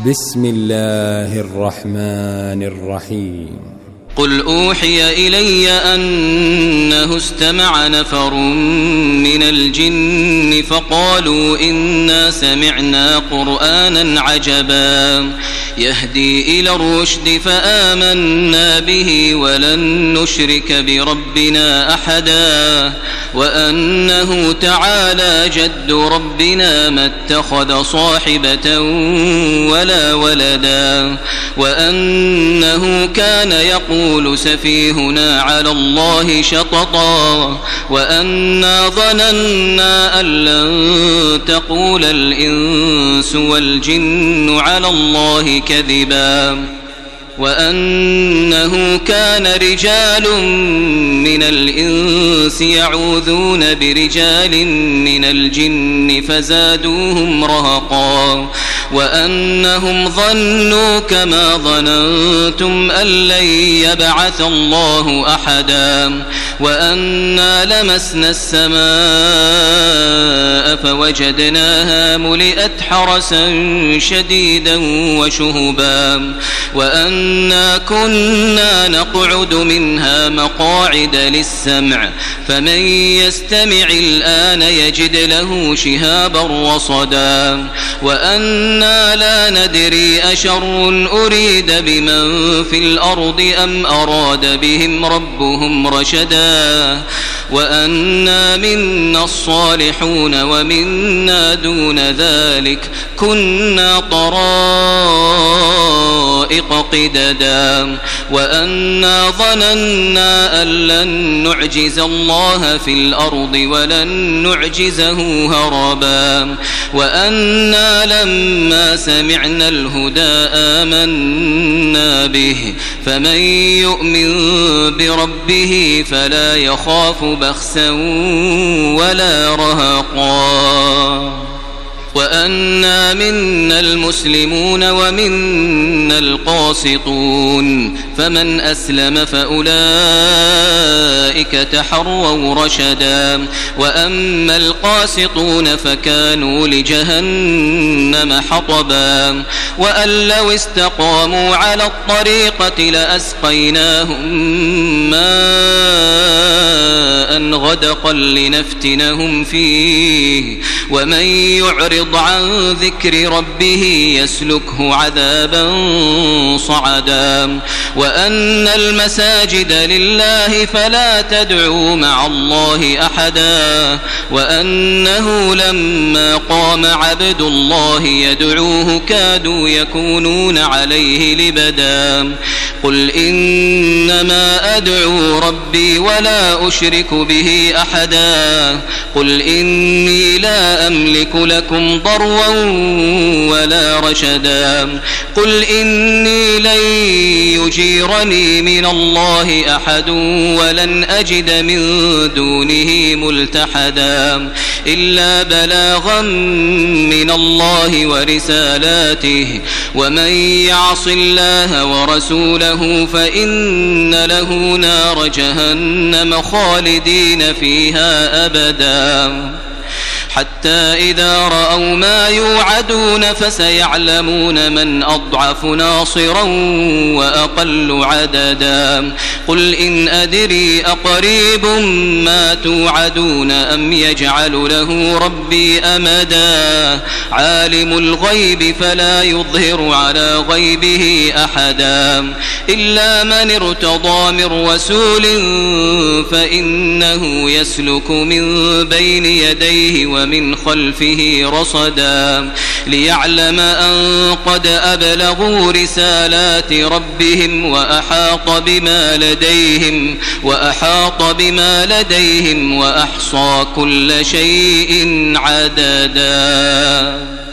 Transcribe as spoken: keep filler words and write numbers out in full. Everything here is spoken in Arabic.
بسم الله الرحمن الرحيم. قل أوحي إلي أنه استمع نفر من الجن فقالوا إنا سمعنا قرآنا عجبا يهدي إلى الرشد فآمنا به ولن نشرك بربنا أحدا وأنه تعالى جد ربنا ما اتخذ صاحبة ولا ولدا وأنه كان يقول يقول سفيهنا على الله شططا وأنا ظننا أن لن تقول الإنس والجن على الله كذبا وأنه كان رجال من الإنس يعوذون برجال من الجن فزادوهم رهقا وأنهم ظنوا كما ظننتم أن لن يبعث الله أحدا وأنا لمسنا السماء فوجدناها ملئت حرسا شديدا وشهبا وأنا كنا نقعد منها مقاعد للسمع فمن يستمع الآن يجد له شهابا رصدا وأنا لا ندري أشر أريد بمن في الأرض أم أراد بهم ربهم رشدا وأنا منا الصالحون ومنا دون ذلك كنا طرائق قددا وأنا ظننا أن لن نعجز الله في الأرض ولن نعجزه هربا وأنا لما سمعنا الهدى آمنا به فمن يؤمن بربه فلا يخاف بخسا ولا رهقا وأنا منا المسلمون ومنا القاسطون فمن أسلم فأولئك تحروا رشدا وأما القاسطون فكانوا لجهنم حطبا وأن لو استقاموا على الطريقة لأسقيناهم ماء غدقا لنفتنهم فيه ومن يعرض عن ذكر ربه يسلكه عذابا صعدا وأن المساجد لله فلا تدعوا مع الله أحدا وأنه لما قام عبد الله يدعوه كادوا يكونون عليه لبدا قل إنما أدعو ربي ولا أشرك به أحدا قل إني لا أملك لكم ضرا ولا رشدا قل إني لن يجيرني من الله أحد ولن أجد من دونه ملتحدا إلا بلاغا من الله ورسالاته ومن يعص الله ورسوله فإن له نار جهنم خالدين فيها أبدا حتى إذا رأوا ما يوعدون فسيعلمون من أضعف ناصرا وأقل عددا قل إن أدري أقريب ما توعدون أم يجعل له ربي أمدا عالم الغيب فلا يظهر على غيبه أحدا إلا من ارتضى من رسول فإنه يسلك من بين يديه ومن خلفه رصدا ليعلم أن قد أبلغوا رسالات ربهم وأحاط بما لديهم وأحاط بما لديهم وأحصى كل شيء عددا.